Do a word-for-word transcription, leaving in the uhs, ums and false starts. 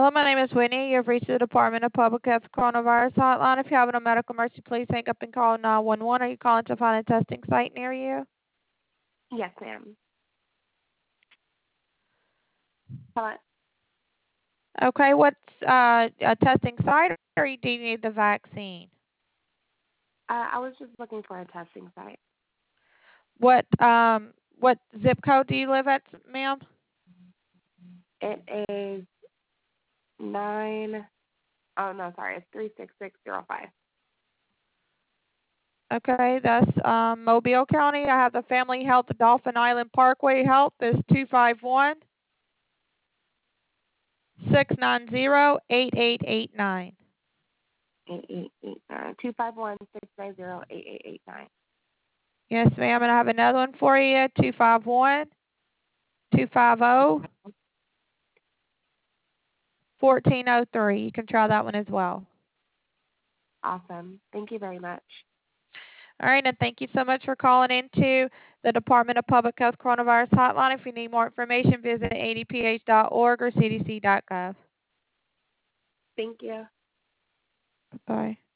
Hello, my name is Whitney. You've reached the Department of Public Health Coronavirus Hotline. If you have a medical emergency, please hang up and call nine one one. Are you calling to find a testing site near you? Yes, ma'am. Hello? Okay, what's uh, a testing site, or do you need the vaccine? Uh, I was just looking for a testing site. What um what zip code do you live at, ma'am? It is nine. Oh no, sorry, it's three six six zero five. Okay, that's um, Mobile County. I have the Family Health Dolphin Island Parkway Health is two five one, six nine zero, eight eight eight nine. Eight eight eight nine two five one six nine zero eight eight eight nine. Yes, ma'am, and I have another one for you, two five one, two five zero, one four zero three. You can try that one as well. Awesome. Thank you very much. All right, and thank you so much for calling into the Department of Public Health Coronavirus Hotline. If you need more information, visit A D P H dot org or C D C dot gov. Thank you. Bye.